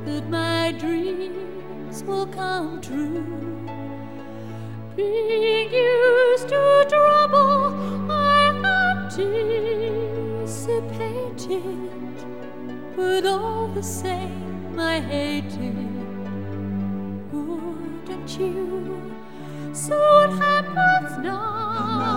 that my dreams will come true. Being used to trouble, I anticipated, but all the same I hated. Wouldn't you? So what happens now?